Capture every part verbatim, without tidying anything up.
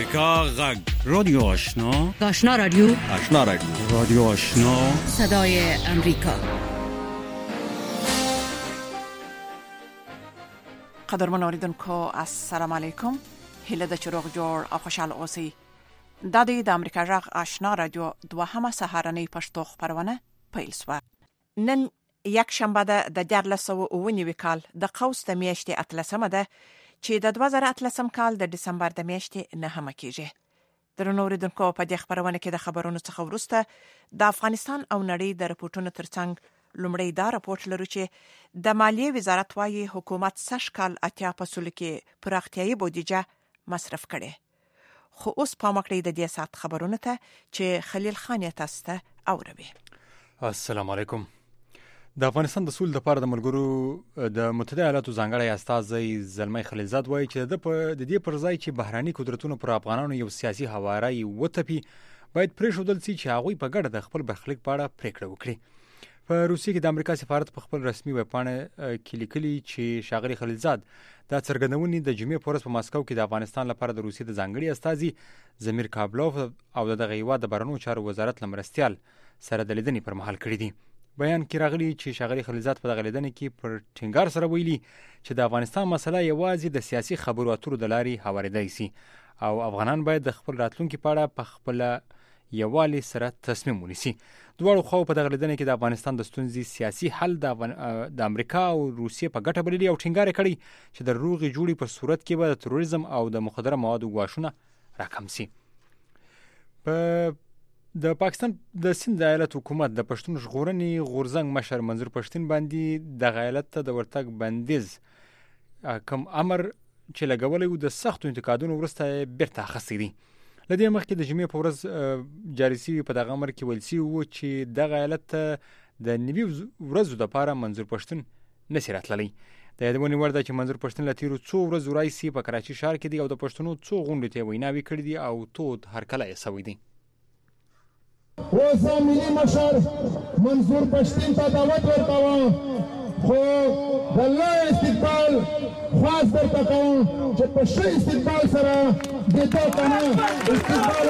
امریکا غږ رادیو آشنا آشنا رادیو آشنا رادیو رادیو آشنا صدای امریکا. قدرمن اوریدونکو السلام علیکم. هله د چروغ جوړ او خوشاله اوسئ. د دې د امریکا غږ آشنا رادیو دوهمه سهارنۍ پښتو خبرونه پیل شوه. نن یک شنبه ده د دیارلس سوه اوه نوي کال د قوس د میاشتې اتلسمه ده چې د دوه زره اتلسم کال د دسمبر د میاشتې نهمه کېږي. درنو اوریدونکو په دې خبرونه کې د خبرونو څخه وروسته د افغانستان او نړۍ د رپورټونو ترڅنګ لومړی دا رپورټ لرو چې د مالیې وزارت وايي حکومت سږ کال اتیا فاصله کې پراختیايي بودیجه مصرف کړي. خو اوس په مکړې د دې سات خبرونه ته چې خلیل خان یې تاسو ته اوروي. السلام علیکم. د افغانستان د سول د پاره د ملګرو د متحده ایالاتو ځانګړی استازی زلمی خلیلزاد وایي چې د د دې پر ځای چې بهراني قدرتونو پر افغانانو یو سیاسي هواری وتپي باید پرېښودل شي چې هغوی په ګډه د خپل برخلیک په اړه پریکړه وکړي. په روسیې کې د امریکا سفارت په خپل رسمي ویبپاڼه کې لیکلي چې ښاغلي خلیلزاد دا څرګندونې د جمعې په ورځ په ماسکو کې د افغانستان لپاره د روسیې د ځانګړي استازي زمیر کابلوف او د دغه هیواد د بهرنیو چارو وزارت له مرستیال سره د لیدنې پر مهال کړي دي. بیان کې راغلي چې ښاغلي خلیلزاد په دغه لیدنې کې پر ټینګار سره ویلي چې د افغانستان مسله یوازې د سیاسي خبرو اترو د لارې هوارېدای شي او افغانان باید د خپل راتلونکي په اړه په خپله یووالي سره تصمیم ونیسي. دواړو خواو په دغه لیدنې کې د افغانستان د ستونزې سیاسي حل د افغان... د امریکا او روسیې په ګټه بللي او ټینګار یې کړی چې د روغې جوړې په صورت کې به د تروریزم او د مخدره موادو ګواښونه راکم شي. په د پاکستان د سند ایالت حکومت د پښتون ژغورنې غورځنګ مشر منظور پښتون باندې د ایالت ته د ورتګ بندیز کوم امر چې لګولی و د سختو انتقادونو وروسته بیرته اخیستی دی. له دې مخکې د جمعې په ورځ جاري شوي په دغه امر کې ویل شوي و چې دغه ایالت ته د نوي ورځو دپاره منظور پښتون نشي راتللی. د یادونې وړ ده چې منظور پښتون له تېرو څو ورځو راهیسې په کراچي ښار کې دی او د پښتنو څو غونډو ته ویناوې کړي دي او تود هرکلی یې شوی دی. اوس ملي مشر منظور پښتون ته دعوت ورکوم خو د الله استقبال خاص درته کوم چې په ښه استقبال سره د تا کنه استقبال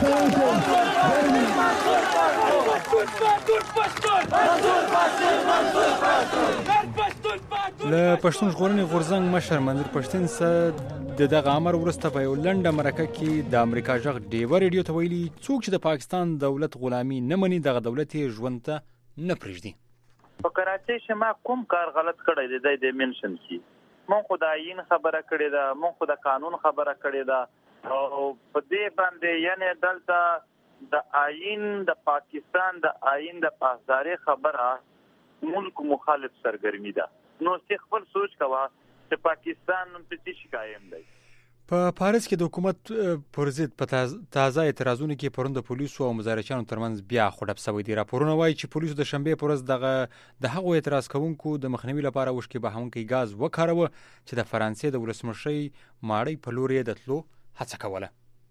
له پښتون ژغورنې غورځنګ مشر منظور پښتون سره د دغه امر وروسته په یو لنډه مرکه کې د امریکا غږ ډیوه ریډیو ته ویلي څوک چې د پاکستان دولت غلامي نه مني دغه دولت یې ژوند ته نه پرېږدي. په کراچۍ کې ما کوم کار غلط کړی دی د دې منشن کې مونږ خو د آیین خبره کړې ده مونږ خو د قانون خبره کړې ده او په دې باندې یعنی دلته د آیین د پاکستان د آیین د پاسداري خبره ملک مخالف سرګرمي ده. نو څه خپل سوچ کوه چې پاکستان نن څه شي قائم دی. په پاریس کې د حکومت پر ضد په تازه اعتراضونو کې پرون د پولیسو او مظاهرچیانو ترمنځ بیا خوډب شوی دی. راپورونه وایي چې پولیسو د شنبې پر ورځ دغه د هغو اعتراض کوونکو د مخنیوي لپاره وشکې بهونکی ګاز وکاروه چې د فرانسې د ولسمشرۍ ماړۍ په لور یې د تلو هڅه کوله.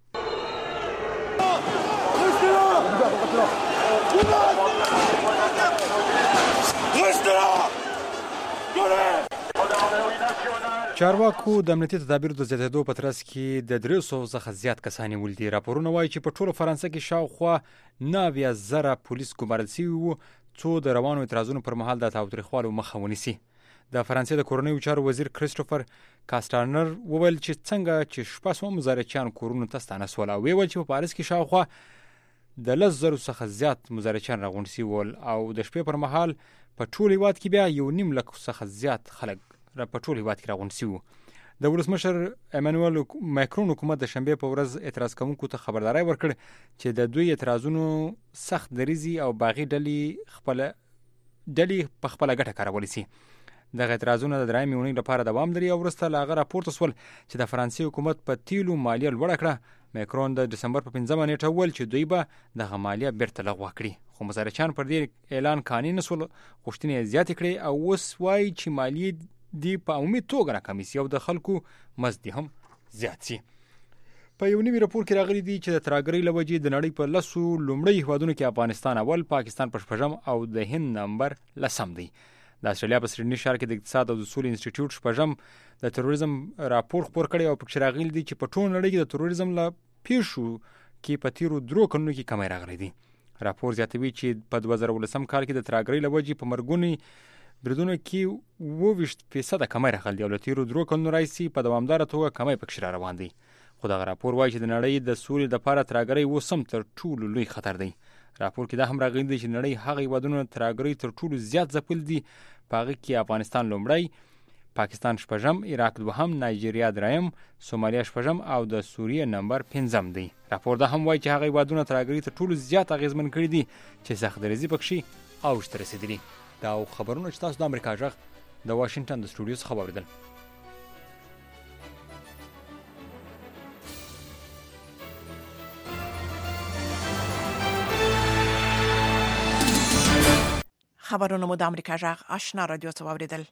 چارواکو د امنیتي تدابیرو د زیاتېدو په ترڅ کې د درې سوو څخه زیات کسان نیولي دي. راپورونه وایي چې په ټوله فرانسه کې شاوخوا نهه اویا زره پولیس ګمارل شوي وو څو د روانو اعتراضونو پر مهال د تاوتریخوالو مخه ونیسي. د فرانسې د کورنیو چارو وزیر کریسټوفر کاسټانر وویل چې څنګه چې شپږ سوه مظاهرچیان کورونو ته ستانه شول او ویل چې په پاریس کې شاوخوا د لس زرو څخه زیات مظاهرچیان راغونډ شوي ول او د شپې پر مهال په ټول هیواد کې بیا یو نیم لک څخه زیات خلک را په ټول هیواد کې راغونډ شوي. د ولسمشر امانوئل ماکرون حکومت د شنبې په ورځ اعتراض کوونکو ته خبرداری ورکړ چې د دوی اعتراضونو سخت دریزي او باغي ډلې خپل ډلې په خپله ګټه کارولای شي. دغه اعتراضونه د درېیمې اونۍ لپاره دوام لري او وروسته له هغه راپورته شول چې د فرانسې حکومت په تیلو مالیه لوړه کړه. ماکرون د دسمبر په پنځمه نیټه وویل چې دوی به دغه مالیه بیرته لغوه کړي خو مظاهرچیان پر دې اعلان قانع نه شول. غوښتنې یې زیاتې کړې او اوس وایي چې مالیې دی په عمومي توګه راکمې شي او د خلکو مزد هم زیات شي. په یو نوي راپور کې راغلي دي چې د ترهګرۍ له وجې د نړۍ په لسو لومړۍ هیوادونو کې افغانستان اول، پاکستان په شپږم او د هند نمبر لسم دی. د استرالیا په سیډني ښار کې د اقتصاد او د سولې انسټیټیوټ شپږم د تروریزم راپور خپور کړی او پکې راغلي دي چې په ټول نړۍ کې د تروریزم له پیښو کې په تیرو درو کلونو کې کمی راغلی دی. راپور زیاتوي چې په دوه زره ولسم کال کې د ترهګرۍ له وجې په مرګونو بریدونو کې اووه ویشت فیصده کمی راغلی او له تیرو درو کلونو راهیسې په دوامداره توګه کمی پکې را روان دی. خو دغه راپور وایي چې د نړۍ د سولې لپاره ترهګرۍ اوس هم تر ټولو لوی خطر دی. راپور کې دا هم راغلی دی چې نړۍ هغه هېوادونه ترهګرۍ تر ټولو زیات ځپل دي. په هغه کې افغانستان لومړی، پاکستان شپږم، عراق دوهم، نایجیریا دریم، سومالیا شپږم او د سوریې نمبر پنځم دی. راپور دا هم وایي چې هغه هېوادونه ترهګرۍ تر ټولو زیات اغېزمن کړي دي چې سخت دریځي پکښې اوج ته رسېدلي. دا خبرونه چې تاسو د امریکا غږ د واشنګټن د سټوډیو څخه واورېدل. خبرونه مو د امریکا غږ آشنا رادیو څخه واورېدل.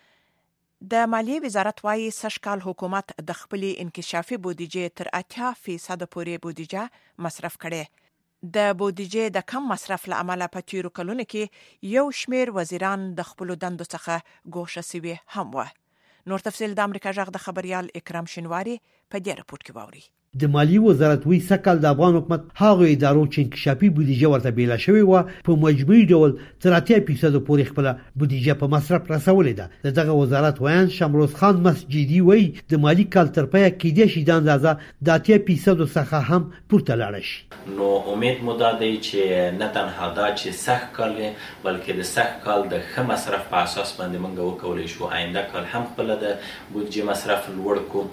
د مالیې وزارت وايي سږ کال حکومت د خپلې انکشافي بودیجې تر اتیا فیصده پورې بودیجه مصرف کړې. د بودیجې د کم مصرف له امله په تیرو کلونو کې یو شمېر وزیران د خپلو دندو څخه ګوښه سوي هم وه. نور تفصیل د امریکا غږ د خبریال اکرام شینواري په دې راپور کې واوري. د مالیې وزارت وی سکل د افغان حکومت هغه ادارو چې انکشافي بودیجه ورته بیله شوې و په مجموعي ډول تر اتیا فیصد پورې خپل بودیجه په مصرف رسولې ده. دغه وزارت ویان شمروز خان مسجدي وی د مالی کال تر پای کې د شي د اندازه د اتیا فیصد څخه هم پورته لاړ شي. نو امید مو دا دی چې نه تنها دا چې سخت کال بلکې د سخت کال د ښه مصرف په اساس باندې موږ وکولی شو آینده کال هم خپل د بودیجه مصرف لوړ کو.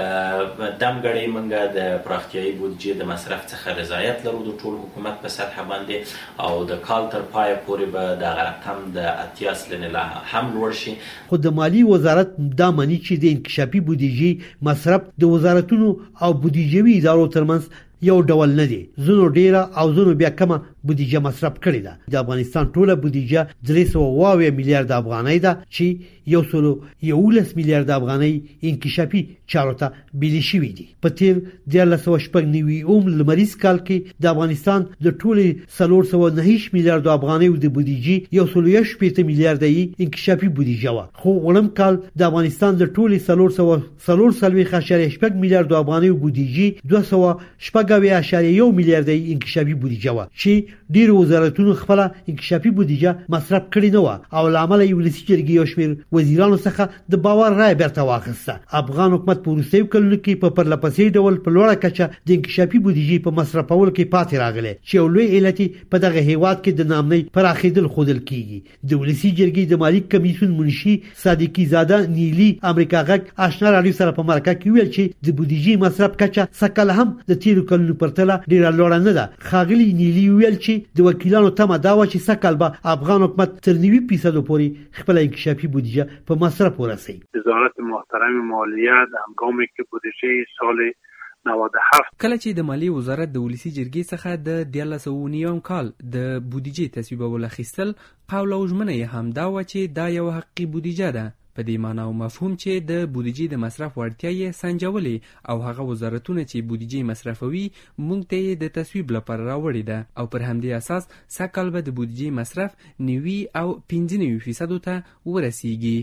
دمګړی موږ د پراختیایي بودیجې د مصرف څخه رضایت لرو د ټول حکومت په سطح باندې او د کال تر پای پورې به د رقم د اتیا سلنې لا هم لوړ شي. خو د مالی وزارت دا معنی چې د انکشافي بودیجې مصرف د وزارتونو او بودیجوي ادارو ترمنځ یو ډول نه دی. زونو ډیره او زونو بیا کمه بودیجه مصرف کړې ده. د افغانستان ټوله بودیجه درې سوه اووه اویا میلیارد افغانۍ ده چې یو سل یولس میلیارد افغانۍ انکشافي چارو ته بیلې شوي دي. په تیر دیارلس سوه شپږ نوي اوم لمریز کال کې د افغانستان د ټولې څلور سوه نهه میلیارد افغانۍ د بودیجې یو سل یو شپېته میلیارد انکشافي بودیجه وه. خو وړم کال د افغانستان د ټولې څلور سوه څلور څلوېښت اعشاریه شپږ میلیارد افغانۍ بودیجې دوه سوه شپږ اویا اعشاریه یو میلیارد انکشافي بودیجه وه چې ډیر وزارتونو خپل انکشافي بودیجه مصرف کړی نه و او لامل یې ولسی جرګې یو شمېر وزیرانو څخه د باور رای بیرته واخیسته. افغان حکومت په وروستیو کلونو کې په پرلپسې ډول په لوړه کچه د انکشافي بودیجې په مصرفولو کې پاتې راغلی چې یو لوی علت په دغه هیواد کې د نامنۍ پراخېدل ښودل کیږي. د ولسی جرګې د مالی کمیسیون منشي صادقي زاده نیلي امریکا غږ آشنا رادیو سره په مرکه کې ویل چې د بودیجې مصرف کچه سکل هم د تیرو کلونو پرتله ډیره لوړه نه ده. خاغلی نیلي ویل چې د وکیلانو تمه دا و چې سکل به افغان حکومت تر نوي فیصد پورې خپل انکشافي بودیجه په مصرف ورسوي. وزارت محترم مالیه د هنگامی که بودیجه سال نود و هفت کله چې د مالی وزارت د ولسی جرګې څخه د دیارلس سوه نیم کال د بودیجې تصویبول اخیستل قول او ژمنه یې هم دا و چې دا یو حقیقي بودیجه ده. په دې معنی او مفهوم چې د بودیجې د مصرف وړتیا یې سنجولې او هغه وزارتونه چې بودیجې مصرفوي موږ ته یې د تصویب لپاره راوړې ده او پر همدې اساس سږ به د بودیجې مصرف نوي او پنځه نوي فیصدو ته ورسیږي.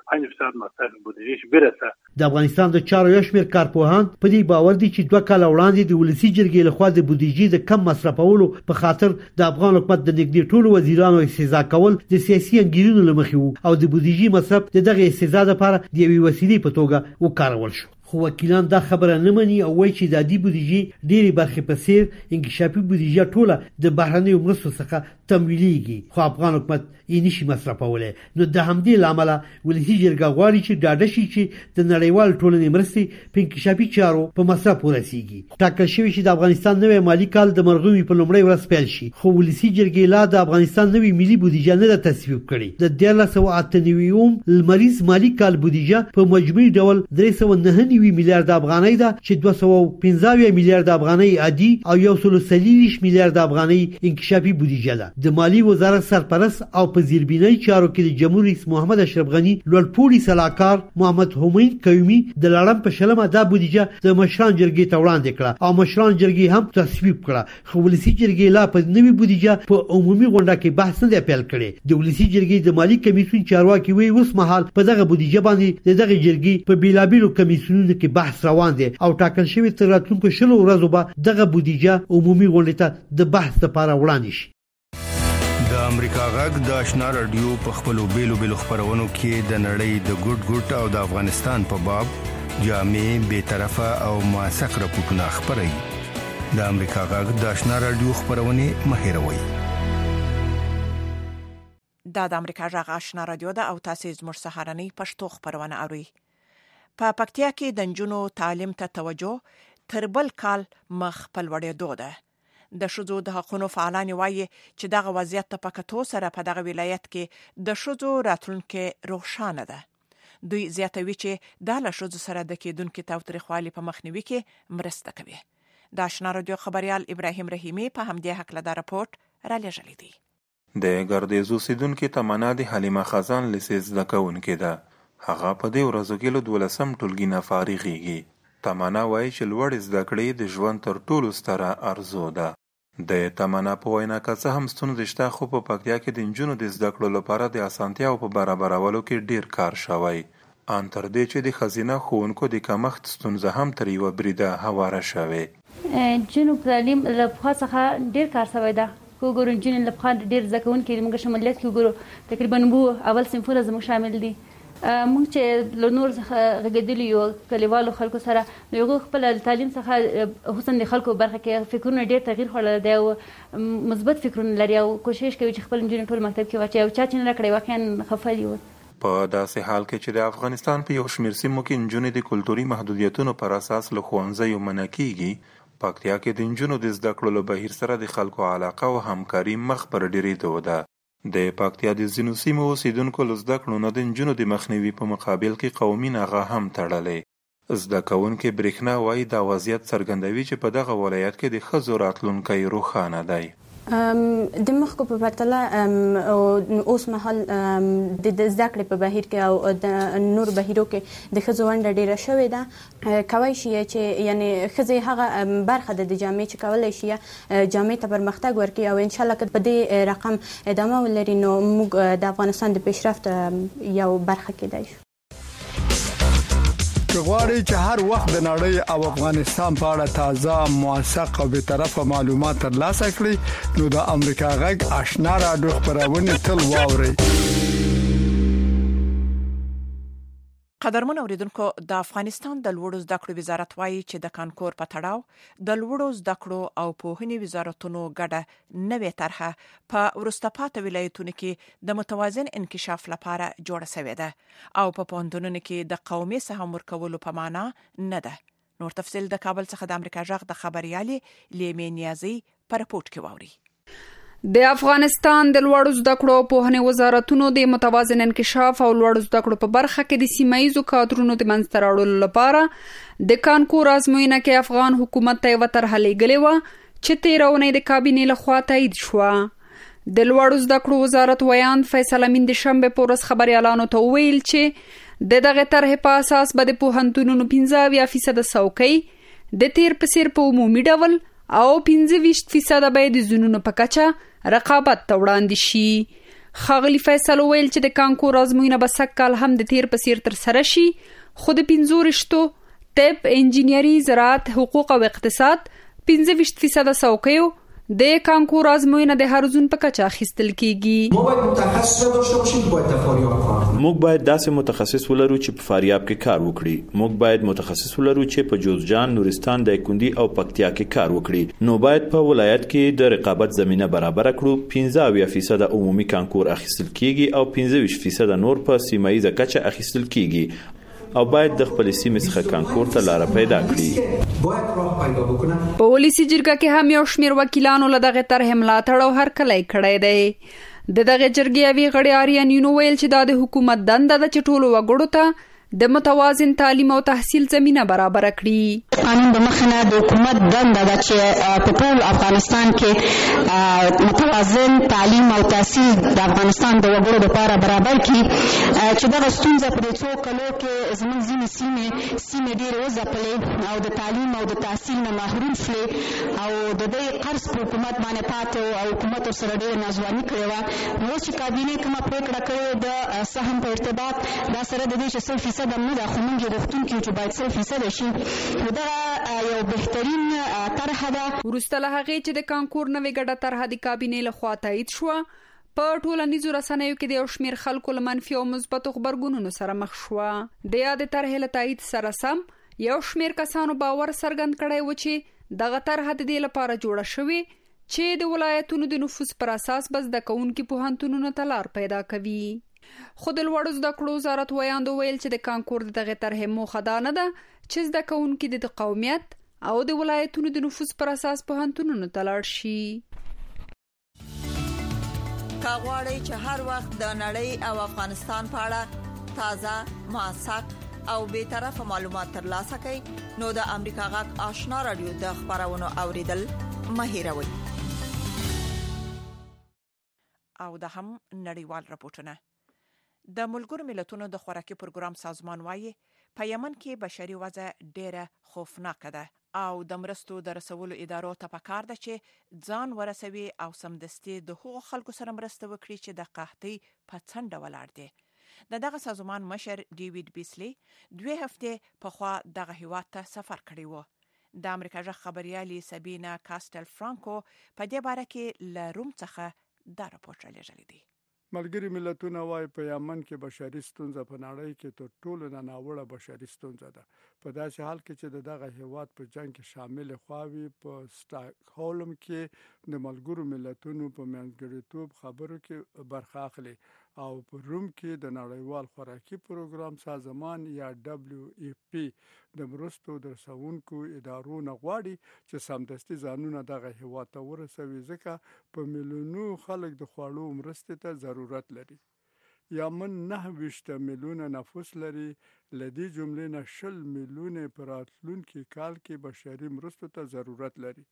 د افغانستان د چارو یو شمېر کارپوهان په دې باور دي چې دوه کاله وړاندې د ولسی جرګې لخوا د بودیجې د کم مصرفولو په خاطر د افغان حکومت د نږدې ټولو وزیرانو استعزا کول د سیاسي انګیرونو له مخې وو او د بودیجې مصرف د دغه استعزا لپاره د یوې وسیلې په توګه وکارول شو. خو وکیلان دا خبره نه مني او وایي چې د دې بودیجې ډېرې برخې په څیر انکشافي بودیجه ټوله د بهرنیو مرستو څخه تمویلېږي خو افغان حکومت یې نشي مصرفولی. نو د همدې له امله ولسي جرګه غواړي چې ډاډه شي چې د نړیوال ټولنې مرستې په انکشافي چارو په مصرف ورسیږي. ټاکل شوي چې د افغانستان نوی مالي کال د مرغومي په لومړۍ ورځ پیل شي خو ولسي جرګې لا د افغانستان نوی ملي بودیجه نه ده تصویب کړې. د دیارلس سوه اته نوي اوم لمریز مالي کال بودیجه په مجموعي ډول درې سوه نهه نوي میلیارد افغانۍ ده چې دوه سوه پنځه اویا میلیارد افغانۍ عادي او یو سل څلېرویشت میلیارد افغانۍ انکشافي بودیجه ده. د مالی وزارت سرپرست او په زیربنایي چارو کې د جمهور رئیس محمد اشرف غني لوړپوړي سلاکار محمد همین قیومي د لړم په شلمه دا بودیجه د مشران جرګې ته وړاندې کړه او مشران جرګې هم تصویب کړه. خو ولسي جرګې لا په نوې بودیجه په عمومي غونډه کې بحث نه پیل کړي. د ولسي جرګې د مالی کمیسیون چارواکي وایي اوس مهال په دغه بودیجه باندې د دغه جرګې په بیلابیلو کمیسیونونو کابینه کې بحث روان دی او ټاکل شوی تر راتلونکو شلو ورځو به دغه بودیجه عمومي غونډې ته د بحث لپاره وړاندې شي. د امریکا غږ د آشنا رادیو په خپلو بیلو بیلو خبرونو کې د نړۍ د ګډ ګډ او د افغانستان په باب جامع بې طرفه او موثق راپورټونه خبري. د امریکا غږ د آشنا رادیو خبرونه مهیروي. دا د امریکا غږ آشنا رادیو ده او تاسو زموږ سهارنۍ پښتو خبرونه اورئ. په پکتیا کې د نجونو تعلیم ته توجه تر بل کال مخ په لوړېدو ده. د ښځو د حقوقو فعالان وایي چې دغه وضعیت ته په کتو سره په دغه ولایت کې د ښځو راتلونکي روښانه ده. دوی زیاتوي چې دا له ښځو سره د کېدونکو تاوتریخوالي په مخنیوي کې مرسته کوي. د آشنا رادیو خبريال ابراهیم رحیمی په همدې حق له راپورټ را لېږلی دی. د ګردیز اوسیدونکو تمنا د حلیمه خزان لیسې زده کوونکې ده. هغه په دې ورځو کې له دولسم ټولګي نه فارغېږي. تمنا وایي چې لوړې زده کړې د ژوند تر ټولو ستره ارزو ده. د تمنا په وینا که څه هم ستونزې شته خو په پکتیا کې د نجونو د زده کړو لپاره د اسانتیاو په برابرولو کې ډیر کار شوی. ان تر دې چې د ښځینه ښوونکو د کمښت ستونزه هم تر یوه بریده هواره شوې. نجونو په تعلیم له پخوا څخه ډیر کار شوی ده. وګورو نجونې له پخوا ډېر زده کوونکي موږ شمولیت کې وګورو تقریبا وو اول صنفونه زموږ شامل دي. موږ چې له نور څخه غږېدلي یو کلیوالو خلکو سره نو هغوی خپله تعلیم څخه خصوصا د خلکو برخه کې فکرونه ډېر تغییر خوړلی دی او مثبت فکرونه لري او کوشش کوي چې خپل نجونې ټول مکتب کې واچوي او چا چې نه راکړی واقعا خفه دي. په داسې حال کې چې د افغانستان په یو شمېر سیمو کې نجونې د کلتوري محدودیتونو پر اساس له ښوونځیو منع کېږي، پکتیا کې د نجونو د زده کړو له بهیر سره د خلکو علاقه او همکاري مخ پر ډېرېدو ده. د پکتیا د ځینو سیمو اوسیدونکو له زده کړو نه د نجونو د مخنیوي په مقابل کې قومي نغه هم تړلی. زده کوونکي برېښنا وایي دا وضعیت څرګندوي چې په دغه ولایت کې د ښځو راتلونکی روښانه دی. د مخکو په پرتله اوس مهال د زده کړې په بهیر کې او د نور بهیرو کې د ښځو ونډه ډېره شوې ده. کولی شي چې یعنی ښځې هغه برخه ده د جامعې چې کولی شي جامعې ته پرمختګ ورکړي او انشاءالله که په دې رقم ادامه ولري نو موږ د افغانستان د پیشرفت یو برخه کېدای شو. که غواړئ چې هر وخت د نړۍ او افغانستان په اړه تازه، موثق او بېطرفه معلومات ترلاسه کړئ نو د امریکا غږ آشنا رادیو خپرونې تل واورئ. قدرمن اوریدونکو، د افغانستان د لوړو زده کړو وزارت وایي چې د کانکور په تړاو د لوړو زده کړو او پوهنې وزارتونو ګډه نوې طرحه په وروسته پاتې ولایتونو کې د متوازن انکشاف لپاره جوړه شوې ده او په پوهنتونونو کې د قومي سهم ورکولو په معنا نه ده. نور تفصیل د کابل څخه د امریکا غږ د خبريالې لیمې نیازي په راپورټ کې واوري. د افغانستان د لوړو زده کړو او پوهنې وزارتونو د متوازن انکشاف او لوړو زده کړو په برخه کې د سیمایي کادرونو د منځته راوړلو لپاره د کانکور ازموینه کې افغان حکومت ته یوه طرحه لیږلې وه چې تېره اونۍ د کابینې لخوا تایید شوه. د لوړو زده کړو وزارت ویاند فیصل امین د شنبې په ورځ خبریالانو ته وویل چې د دغه طرحې په اساس به د پوهنتونونو پنځه اویا فیصده څوکۍ د تیر په څیر په عمومي ډول او پنځه ویشت فیصده به د زونونو په کچه رقابت ته وړاندې شي. ښاغلي فیصل وویل چې د کانکور ازموینه به سږ کال هم د تیر په څیر ترسره شي خو د پنځه ویشتو طب، انجینري، زراعت، حقوق او اقتصاد پنځه ویشت فیصده څوکیو د کانکور ازموینه د هر زون په کچه اخیستل کیږي. ما باید متخصص داشته باشیم، باید در فاریاب کار کنیم. موږ باید داسې متخصص ولرو چې په فاریاب کې کار وکړي. موږ باید متخصص ولرو چې په جوزجان، نورستان، دایکنډي او پکتیا کې کار وکړي. نو باید په ولایت کې د رقابت زمینه برابر کړو. پنځه اویا فیصده عمومي کانکور اخیستل کیږي او پنځه ویشت فیصده نور په سیمایي کچه اخیستل کیږي او باید د خپل سیمې څخه کانکور ته لار پیدا کړي. په ولسی جرګه کې هم یو شمېر وکیلانو له دغه طرحې ملاتړ او هرکلی کړی دی. د دغه جرګې یوې غړي آریان یونو ویل چې دا د حکومت دنده ده چې ټولو وګړو ته د متوازن تعلیم او تحصیل زمینه برابر کړي. قانون د مخنه د حکومت دنده ده چې په ټول افغانستان کې متوازن تعلیم او تحصیل د افغانستان د وګړو لپاره برابر کړي. چې دا ستونزه په څو کلو کې زموږ ځینې سیمې سیمې ډېرې وځپلې او د تعلیم او د تحصیل نه محروم شوې او د دې قرض په حکومت باندې پاتې او حکومت سره ډېره ناځواني کړې وه. نو چې کابینې کومه پرېکړه کړې د سهم په ارتباط دا سره د دې چې څو فیصد فیصد هم نه ده، خو موږ یې غوښتونکي یو چې باید سل فیصده شي. نو دغه یو بهترین طرحه ده. وروسته له هغې چې د کانکور نوې ګډه طرحه د کابینې لخوا تایید شوه، په ټولنیزو رسنیو کې د یو شمېر خلکو له منفي او مثبتو غبرګونونو سره مخ شوه. د یادې طرحې له تایید سره سم یو شمېر کسانو باور څرګند کړی و چې دغه طرحه د دې لپاره جوړه شوې چې د ولایتونو د نفوس پر اساس به زده کوونکي پوهنتونونو ته لار پیدا کوي. خو د لوړو زده کړو وزارت ویاندو ویل چې د کانکور د دغه طرحې موخه دا نه ده چې زده کوونکي د قومیت او د ولایتونو د نفوس پر اساس پوهنتونونو ته لاړ شي. کا غواړئ چې هر وخت د نړۍ او افغانستان په اړه تازه، موثق او بې طرفه معلومات ترلاسه کړئ، نو د امریکا غږ آشنا رادیو د خبرونو اوریدل مه هېروئ. او د هم نړیوال راپورټونه. د ملګرو ملتونو د خوراکي پروګرام سازمان وايي په یمن کې بشري وضع ډېره خوفناکه ده او د مرستو د رسولو ادارو ته پکار ده چې ځان ورسوي او سمدستي د هغو خلکو سره مرسته وکړي چې د قحطۍ په څنډه ولاړ دي. د دغه سازمان مشر ډیوډ بیسلی دوه هفته پخوا دغه هیواد ته سفر کړی و. د امریکا ژغ خبريالي سابینا کاستل فرانکو په دې باره کې له روم څخه دا راپورټ رالیږلی دی. ملګري ملتونه وايي په یمن کې بشري ستونزه په نړۍ کې تر ټولو نه ناوړه بشري ستونزه ده. په داسې حال کې چې دغه هیواد په جنگ کې شامل خواوي په سټاکهولم کې د ملګرو ملتونو په منځګړیتوب خبرو کې برخه اخلي او په روم کې د نړیوال خوراکي پروګرام سازمان یا دبليو اف پی د مرستو د رسونکو ادارو نه غواړي چې سمدستي ځانونه دغه هیواد ته ورسوي، ځکه په میلیونو خلک د خوړو مرستې ته ضرورت لري. یمن نه ویشت میلیونه نفوس لري، لدی جملې نه شل میلیونه پر راتلونکي کال کې بشري مرستو ته ضرورت لري.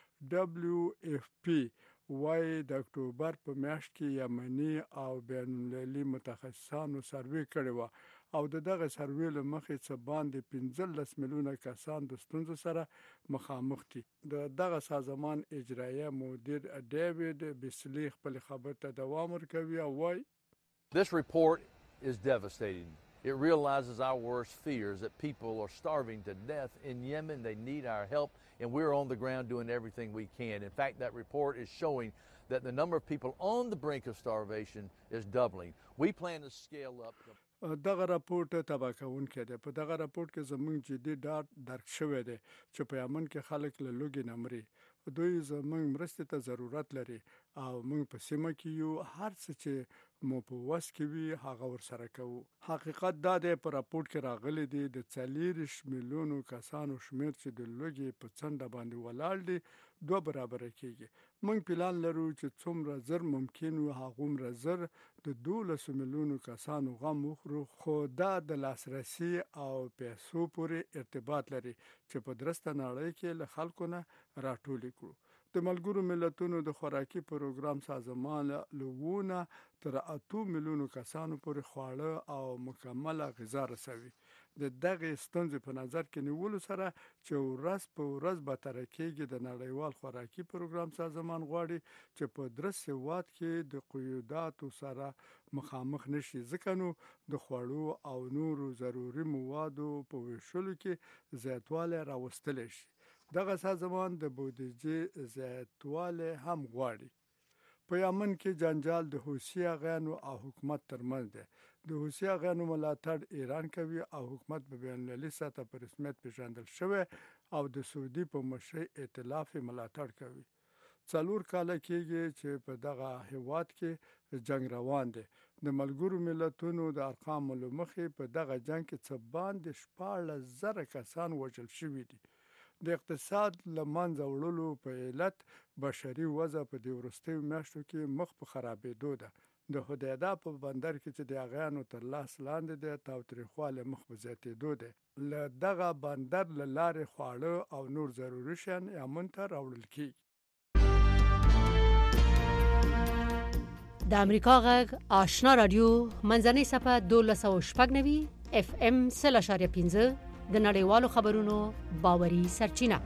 دبليو اف پی وايي د اکتوبر په میاشت کې یمني او بین المللي متخصصانو سروې کړې و او دغه سروې له مخې څه باندې پنځلس میلیونه کسان د ستونزو سره مخامخ دي. دغه سازمان اجرایه مدیر ډیوډ بیسلی خپل خبر ته دوام ورکوي او وايي This report is devastating. It realizes our worst fears that people are starving to death in Yemen. They need our help, and we're on the ground doing everything we can. In fact, that report is showing that the number of people on the brink of starvation is doubling. We plan to scale up. دغه راپورټ تبا کوونکی دی. په دغه راپورټ کې زموږ جدي ډاټ درک شوی دی چې په یمن کې خلک له لوږې نه مري. دوی زموږ مرستې ته ضرورت لري او موږ په سیمه کې یو هر څه چې مو په وس کې وي هغه ورسره کوو. حقیقت دا دی په راپورټ کې راغلي دي د څلوېښت میلیونو کسانو شمیر چې د لوږې په څنډه باندې ولاړ دي دوه برابر کېږي. موږ پلان لرو چې څومره زر ممکن وي هغومره زر د دولس میلیونو کسانو غم وخورو، خو دا د لاسرسي او پیسو پورې ارتباط لري چې په درسته نړۍ کې له خلکو نه راټولې کړو. د ملګرو ملتونو د خوراکي پروګرام سازمان لوونه تر اته میلیونو کسانو پورې خواړه او مکمله غذا رسوي. د دغه ستونزې په نظر کې نیولو سره چې ورځ په ورځ به تر کېږي د نړیوال خوراکي پروګرام سازمان غواړي چې په درس هیواد کې د قیوداتو سره مخامخ نشي، ځکه نو د خوړو او نورو ضروري موادو په ویشلو کې زیاتوالی راوستلی شي. دغه سازمان د بودیجې زیاتوالی هم غواړي. په یمن کې جنجال د حوثي اغیانو او حکومت ترمنځ دی. د حوثي اغیانو ملاتړ ایران کوي او حکومت په بین المللي سطح په رسمیت پیژندل شوی او د سعودي په مشرۍ ائتلاف ملاتړ کوي. څلور کاله کېږي چې په دغه هیواد کې جنگ روان دی. د ملګرو ملتونو د ارقامو له مخې په دغه جنگ کې څه باندې شپاړس زره کسان وژل شوي دي. د اقتصاد له منځه وړلو په علت بشري وضع په دې وروستیو میاشتو کې مخ په خرابېدو ده. د حدیده په بندر کې چې د اغیانو تر لاس لاندې دی تاوتریخوالی مخ په زیاتېدو دی. له دغه بندر له لارې خواړه او نور ضروري شیان یمن ته راوړل کېږي. د امریکا غږ آشنا رادیو منځنۍ صفحه دولس سوه شپږ نوي اف ام سل اشاریه پنځه د نړیوالو خبرونو باوري سرچینه.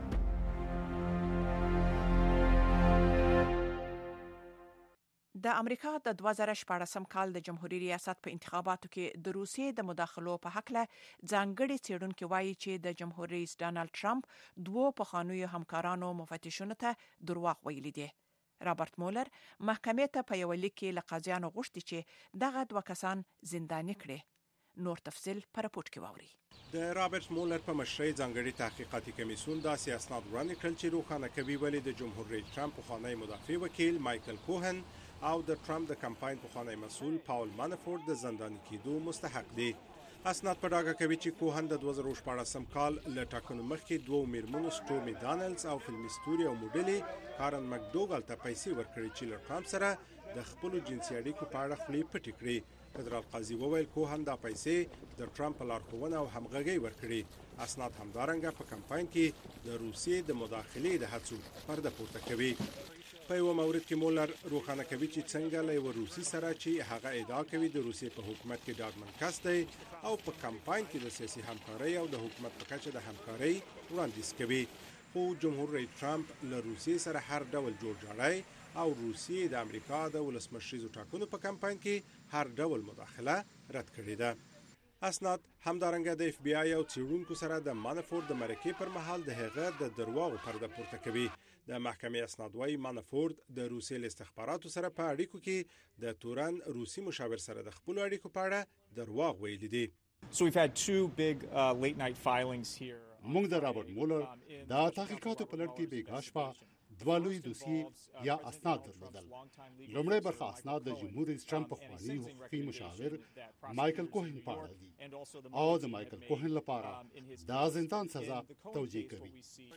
د امریکا د دوه زره شپاړسم کال د جمهوریت ریاست په انتخاباتو کې د روسیې د مداخلو په حق له ځانګړي څېړونکو وایي چې د جمهور رئیس ډانلډ ټرمپ دوه پخوانیو همکارانو مفتشونو ته دروغ ویلي دي. رابرټ مولر محکمې ته په یو لیک کې له قاضیانو غوښتي چې دغه دوه کسان زنداني کړي. نور تفصیل پر راپورټ کې واوري. د رابرټ مولر په مشرۍ ځانګړي تحقیقاتي کمیسیون د اسناد وړاندې کړل چې روښانه کوي ولې د جمهور رئیس ټرمپ پخوانی مدافع وکیل مایکل کوهن او د ټرمپ د کمپاین پخوانی مسؤل پاول مانافورت د زنداني کېدو مستحق دي. اسناد په ډاګه کوي چې کوهن د دوه زره شپاړسم کال له ټاکنو مخکې دوه میرمنو سټورمي دانلز او فلمي ستوري او موډلې کارن مکډوګل ته پیسې ورکړي چې له ټرمپ سره د خپل جنسي اړیکو په اړه خپلې پټې کړې. فدرال قاضي وویل کوهن دا پیسې د ټرمپ لارښوونه او همغږي ورکړي. اسناد همدارنګه په کمپاین کې د روسیې د مداخلې د هڅو پرده پورته کوي. په یو مورد کې مولر روښانه کوي چې څنګه له یو روسي سره چې هغه ادعا کوي د روسیې په حکومت کې ډاډمن کس دی او په کمپاین کې د سیاسي همکارۍ او د حکومت په کچه د همکارۍ وړاندیز کوي. خو جمهور رئیس ټرمپ له روسیې سره هر ډول جوړجاړی او روسیې د امریکا د ولسمشریزو ټاکنو په کمپاین کې هر ډول مداخله رد کړې ده. اسناد همدارنګه د اف بی آی او څېړونکو سره د مانافورت د مرکې پر مهال د هغه د درواغو پرده پورته کوي. د محکمې اسناد وايي مانافورت د روسیې استخباراتو سره په اړیکو کې د تورن روسي مشاور سره د خپل اړیکو په اړه درواغ ویلي دي. So we've had two big uh, late night filings here. موږ د رابرټ مولر د تحقیقاتو په لړ کې بیګاشپا دوه لوی دوسیې یا اسناد درلودل. لومړی برخه اسناد د جمهور رئیس ټرمپ پخوانی حقوقي مشاور مایکل کوهن په اړه دي او د مایکل کوهن لپاره د زندان سزا توجیه کوي.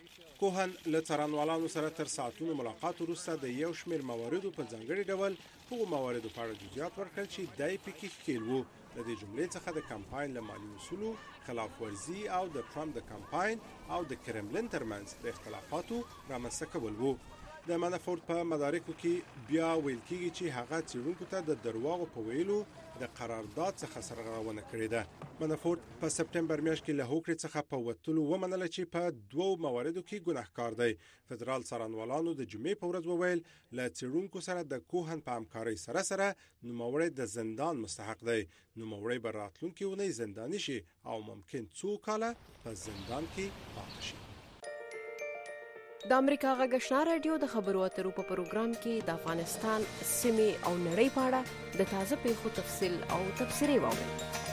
کوهن له څارنوالانو سره تر ساعتونو ملاقات وروسته د یو شمېر مواردو په ځانګړي ډول هغو مواردو په اړه جزئیات ورکړل چې دای پکې ښکېل وو. د دې جملې څخه د کمپاین له مالي اصولو خلاف ورزي او د ټرمپ د کمپاین او د کرملین ترمنځ د اختلافاتو رامنځته کول وو. د مانافورت په مدارکو کې بیا ویل کېږي چې هغه څېړونکو ته د درواغو په ویلو د قرارداد څخه سرغړونه کړې ده. مانافورت په سپټمبر میاشت کې له هوکړې څخه په وتلو ومنله چې په دوو مواردو کې ګناهکار دی. فدرال څارنوالانو د جمعې په ورځ وویل له څېړونکو سره د کوهن په همکارۍ سره سره نوموړی د زندان مستحق دی. نوموړی به راتلونکي اونۍ زنداني شي او ممکن څو کاله په زندان کې پاتې شي. د امریکا غږ آشنا رادیو د خبرو اترو په پروګرام کې د افغانستان سیمې او نړۍ په اړه د تازه پیښو تفصیل او تبصرې واورئ.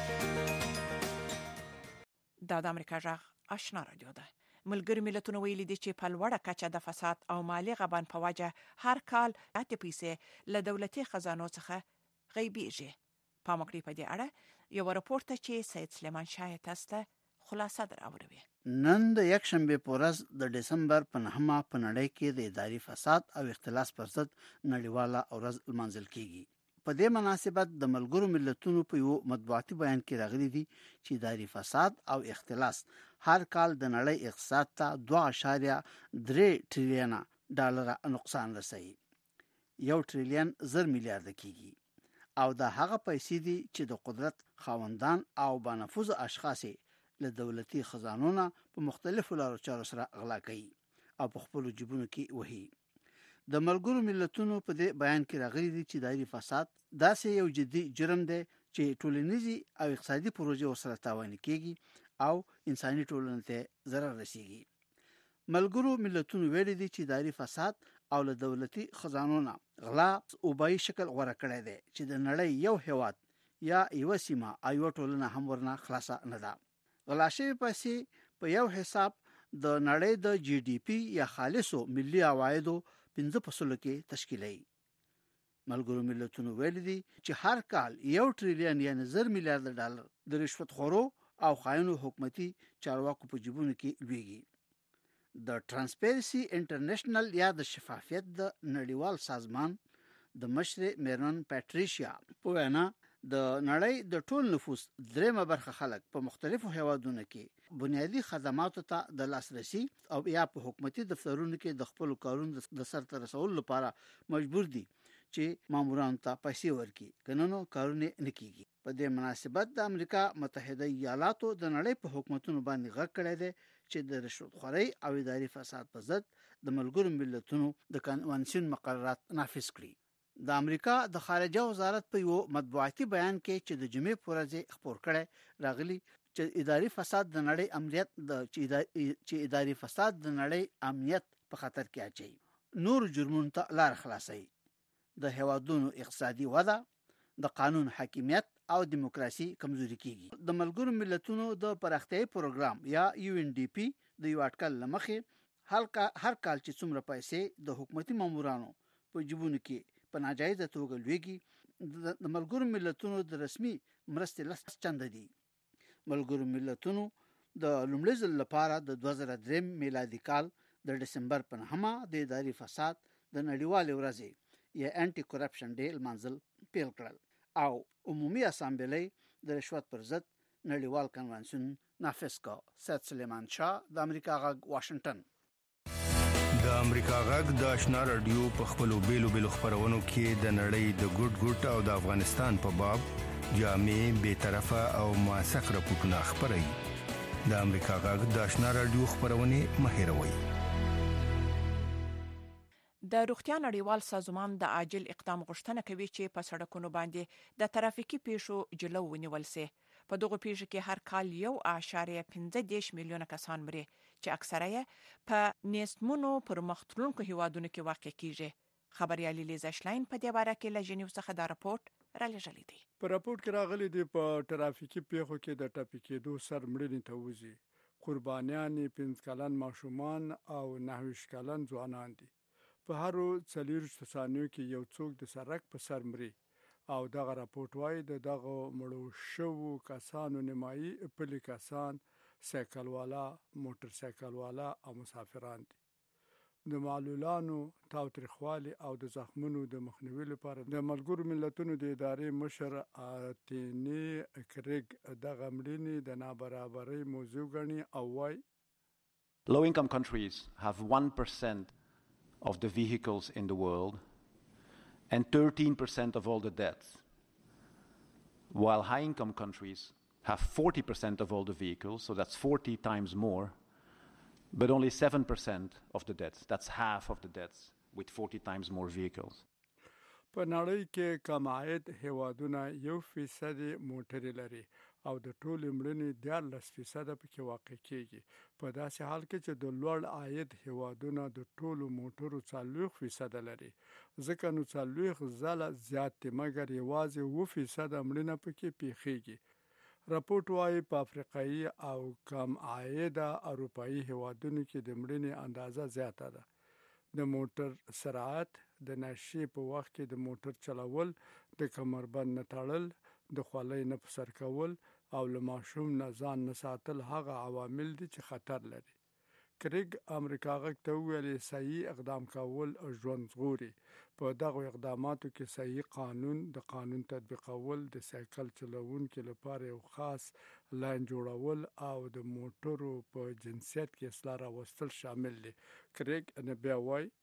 دا د امریکا غږ آشنا رادیو ده. ملګری ملتونه ویلي دي چې په لوړه کچه د فساد او مالی غبن په وجه هر کال اته پیسې له دولتي خزانو څخه غیبیږي. په مکړی په دې اړه یو راپورټ چې سید سلیمان شاه تاسو خلاصه دراوړوي. نن د یک شنبه پورز د دسمبر په نهمه په نړۍ کې د اداري فساد او اختلاس پر ضد نړیواله ورځ لمانځل کیږي. په دې مناسبت د ملګرو ملتونو په یو مطبوعاتي بیان کې راغلي دي چې اداري فساد او اختلاس هر کال د نړۍ اقتصاد ته دوه اعشاریه درې ټریلیون ډالر نقصان رسوي. یو ټریلیون زر میلیارډ کیږي او دا هغه پیسې دي چې د قدرت خاوندان او بانفوذ اشخاص له دولتي خزانونو په مختلفو لارو چارو سره غلا کوي او په خپل جيبونو کې وهي. د ملګرو ملتونو په دې بیان کې راغلي دي چې دایري فساد داسې یو جدي جرم دی چې ټولنیزي او اقتصادي پروژې ورسره تاوان کیږي او انساني ټولنې ته ضرر رسیږي. ملګرو ملتونو ویلي دي چې دایري فساد او له دولتي خزانونو غلا او بای شکل غوړه کړی دی چې د نړۍ یو هیواد یا یو سیمه ایو ټولنه هم ورنه خلاصه نه ده. غلا شوی پیسې په یو حساب د نړۍ د جی ډي پی یا خالصو ملي عوایدو پنځه فاصله کې تشکیلوي. ملګرو ملتونو ویل دي چې هر کال یو ټریلیون یا زر میلیارډ ډالر د رشوت خورو او خاینو حکومتي چارواکو په جیبونو کې لویږي. د ترانسپیرنسي انټرنیشنل یا د شفافیت د نړیوال سازمان د مشر میرون پیټریشیا په وینا د نړۍ د ټول نفوس درېمه برخه خلک په مختلفو هیوادونو کې بنیادی خدماتو ته د لاسرسي او یا په حکومتي دفترونو کې د خپل کارونو د سرته رسول لپاره مجبور دي چې مامورانو ته پیسې ورکړي کنونو کارونه نه کیږي. په دې مناسبت د امریکا متحده ایالاتو د نړۍ په حکومتونو باندې غږ کړی دی چې د رشوت خورۍ او اداري فساد په ضد د ملګرو ملتونو د کنوانسیون مقررات نافذ کړي. د امریکا د خارجه وزارت په یو مطبوعاتي بیان کې چې د جمعې پر ورځ خبر کړي راغلي چې اداري فساد د نړۍ امنیت د چې اداري فساد د نړۍ امنیت په خطر کې اچي، نور جرمونو ته لار خلاصي، د هیوادونو اقتصادي وده، د قانون حاکمیت او دیموکراسي کمزوري کیږي. د ملګرو ملتونو د پراختیايي پروګرام یا یو ان ډي پی د یو اټکل لمخې هر کال چې څومره پیسې د حکومتي مامورانو په جیبونو کې په ناجایزه توګه لویږي، د ملګرو ملتونو د رسمي مرستې لس چنده دي. ملګرو ملتونو د لومړي ځل لپاره د دوه زره درې میلادي کال د دسمبر په نهمه د اداري فساد د نړیوالې ورځې یا انټي کرپشن ډے لمانځل پیل کړل او عمومي اسامبلې د رشوت پر ضد نړیوال کنوانسیون نافذ کړ. سید سلیمان شاه د امریکا غږ واشنگټن. د امریکا غږ د آشنا رادیو په خپلو بیلو بیلو خبرونو کې د نړۍ د ګډ ګډ او د افغانستان په باب جامع بے طرفه او موثق راپورټونه خبري. د امریکا غږ د آشنا رادیو خبرونه مهیروي. د روغتیا نړیوال سازمان د عاجل اقدام غوښتنه کوي چې په سړکونو باندې د ترافیکي پیښو جلو ونیول شي. په دغه پیښو کې هر کال یو اعشاریه پنځه دېرش میلیونه کسان مري چې اکثره یې په نېستمنو پرمختلونکو هیوادونو کې واقع کیږي. خبريالي لیزا شلاین په دې باره کې له جنیو څخه دا راپورټ را لېږلی دی. په راپورټ کې راغلي دی په ترافیکي پیښو کې د ټاپي کېدو سر مړینې ته وځي. قربانیان پنځه کلن ماشومان او نهه کلن ځوانان دي. په هرو څلوېښتو ثانیو کې یو څوک د سړک په سر مري او دغه راپورټ وايي د دغه مړو شوو کسانو نیمایي پلي کسان، سایکل والا، موټر سایکل والا او مسافران دي. د معلولانو تاوتریخوالي او د زخمونو د مخنیوي لپاره د ملګرو ملتونو د ادارې مشر آتینی کریګ دغه مړینې د نابرابرۍ موضوع ګڼي او وايي Low income countries have one percent of the vehicles in the world and thirteen percent of all the deaths, while high income countries have forty percent of all the vehicles, so that's forty times more, but only seven percent of the deaths. That's half of the deaths with forty times more vehicles. په نړۍ کې کم عاید هیوادونه یو فیصد موټرې لري او د ټولو مړینې دیارلس فیصد پکې واقع کیږي. په داسې حال کې چې د لوړ عاید هیوادونه د ټولو موټرو څلوېښت فیصد لري، ځکه نو څلوېښت ځله زیات دي، مګر یوازې اووه فیصد مړینه پکې پیښیږي. راپورټ وايي په افریقایي او کم عایده اروپایي هیوادونو کې د مړینې اندازه زیاته ده. د موټر سرعت، د نشې په وخت کې د موټر چلول، د کمربند نه تړل، د خولۍ نه په سر کول او له ماشوم نه ځان نه ساتل هغه عوامل دي چې خطر لري. کریګ امریکا غږ ته وویل صحیح اقدام کول ژوند ژغوري. په دغه اقداماتو کې صحیح قانون، د قانون تطبیقول، د سایکل چلوونکو لپاره یو خاص لاین جوړول او د موټرو په جنسیت کې اصلاح راوستل شامل دي. کریګ نه بیا وایي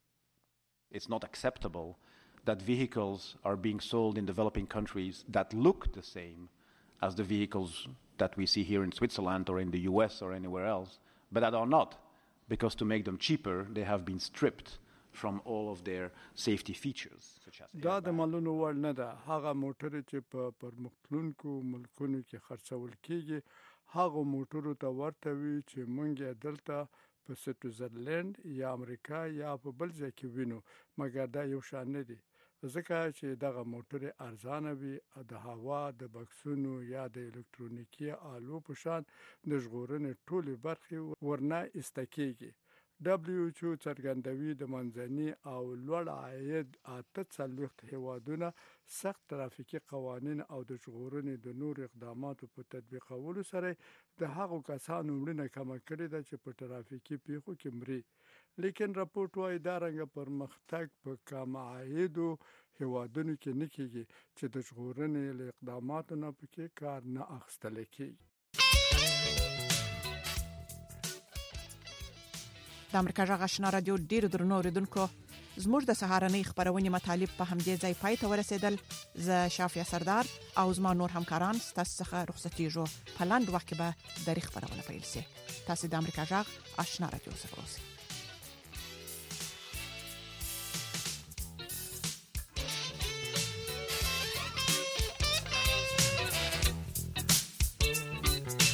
It's not acceptable that vehicles are being sold in developing countries that look the same as the vehicles that we see here in Switzerland or in the U S or anywhere else, but that are not, because to make them cheaper, they have been stripped from all of their safety features, such as دا د مالونو وړ نه ده. هغه موټر چې په پرمختلونکو ملکونو کې خرڅول کیږي هغه موټرو ته ورته وي چې مونږ دلته په سویټزرلند یا امریکا یا په بل ځای کې وینو، مګر دا یو شان نه دي، ځکه چې دغه موټر ارزانه وي، د هوا د بکسونو یا د الکترونیکي آلو په شان د ژغورنې ټولې برخې ورنه ایسته کیږي. دبلیو ایچ او څرګندوي د منځني او لوړ عاید اته څلوېښت هیوادونه سخت ترافیکي قوانین او د ژغورنې د نور اقداماتو په تطبیقولو سره د هغو کسانو مړینه کمه کړې ده چې په ترافیکي پیښو کې مري. لیکن راپورټ وايي دا رنګه پرمختګ په کم عایدو هیوادونو کې نه کیږي چې د ژغورنې له اقداماتو نه پکې کار نه اخیستل کیږي. د امریکا غږ آشنا رادیو ډیرو درنو اوریدونکو، زموږ د سهارنۍ خبرونې مطالب په همدې ځای پای ته ورسېدل. زه شافیا سردار او زما نور همکاران ستاسو څخه رخصتېږو. په لاندې وخت کې به د خبرونه پیل شي. تاسو د امریکا غږ آشنا رادیو سره اوسئ.